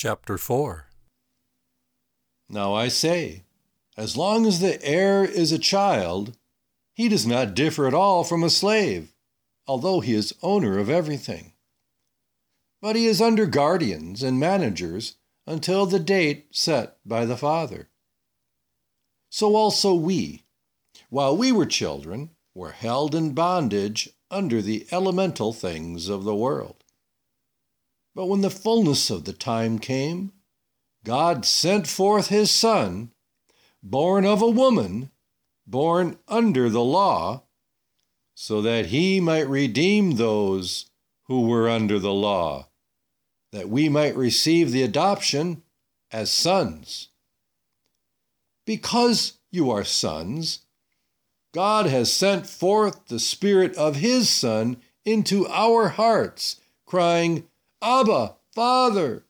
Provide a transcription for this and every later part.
Chapter 4. Now I say, as long as the heir is a child, he does not differ at all from a slave, although he is owner of everything. But he is under guardians and managers until the date set by the father. So also we, while we were children, were held in bondage under the elemental things of the world. But when the fullness of the time came, God sent forth his Son, born of a woman, born under the law, so that he might redeem those who were under the law, that we might receive the adoption as sons. Because you are sons, God has sent forth the Spirit of his Son into our hearts, crying, Abba, Father.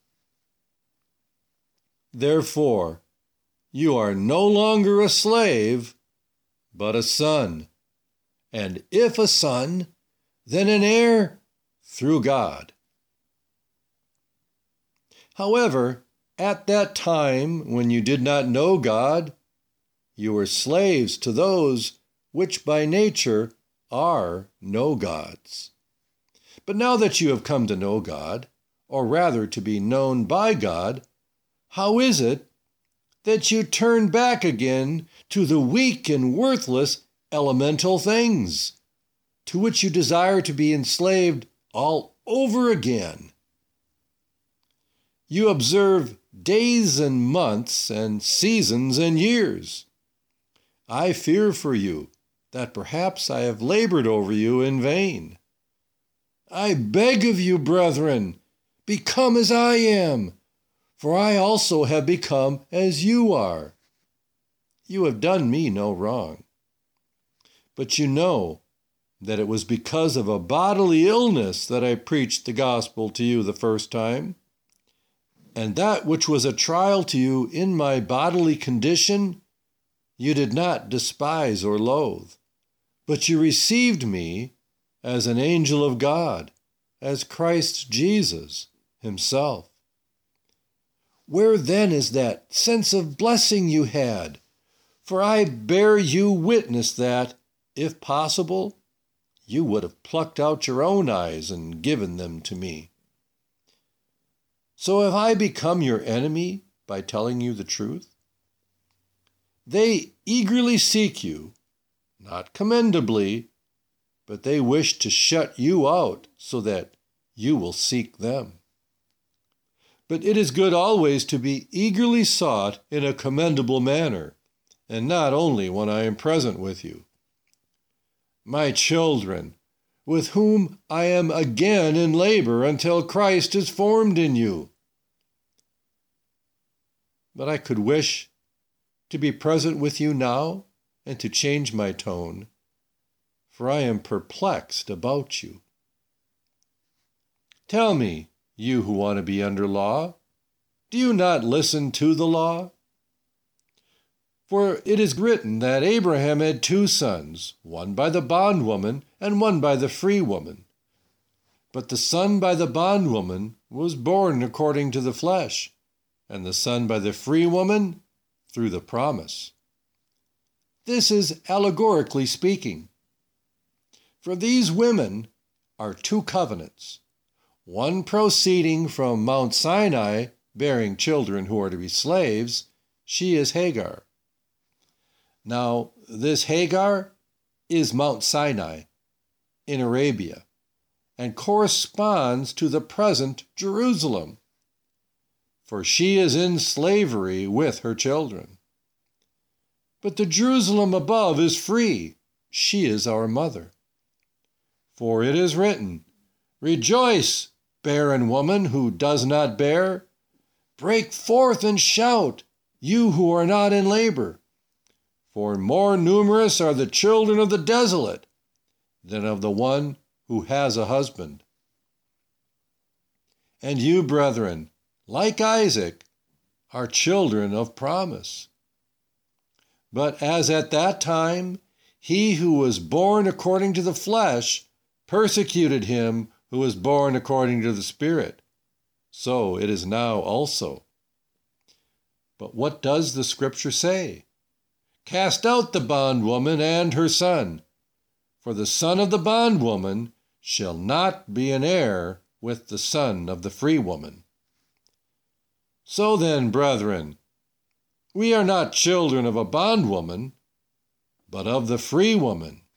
Therefore, you are no longer a slave, but a son. And if a son, then an heir through God. However, at that time when you did not know God, you were slaves to those which by nature are no gods. But now that you have come to know God, or rather to be known by God, how is it that you turn back again to the weak and worthless elemental things, to which you desire to be enslaved all over again? You observe days and months and seasons and years. I fear for you that perhaps I have labored over you in vain. I beg of you, brethren, become as I am, for I also have become as you are. You have done me no wrong. But you know that it was because of a bodily illness that I preached the gospel to you the first time, and that which was a trial to you in my bodily condition, you did not despise or loathe, but you received me as an angel of God, as Christ Jesus himself. Where then is that sense of blessing you had? For I bear you witness that, if possible, you would have plucked out your own eyes and given them to me. So have I become your enemy by telling you the truth? They eagerly seek you, not commendably, but they wish to shut you out so that you will seek them. But it is good always to be eagerly sought in a commendable manner, and not only when I am present with you. My children, with whom I am again in labor until Christ is formed in you. But I could wish to be present with you now and to change my tone, for I am perplexed about you. Tell me, you who want to be under law, do you not listen to the law? For it is written that Abraham had 2 sons, one by the bondwoman and one by the free woman. But the son by the bondwoman was born according to the flesh, and the son by the free woman through the promise. This is allegorically speaking. For these women are 2 covenants, one proceeding from Mount Sinai, bearing children who are to be slaves. She is Hagar. Now, this Hagar is Mount Sinai in Arabia and corresponds to the present Jerusalem, for she is in slavery with her children. But the Jerusalem above is free. She is our mother. For it is written, Rejoice, barren woman who does not bear. Break forth and shout, you who are not in labor. For more numerous are the children of the desolate than of the one who has a husband. And you, brethren, like Isaac, are children of promise. But as at that time, he who was born according to the flesh persecuted him who was born according to the Spirit. so it is now also. But what does the Scripture say? Cast out the bondwoman and her son, for the son of the bondwoman shall not be an heir with the son of the free woman. So then, brethren, we are not children of a bondwoman, but of the free woman.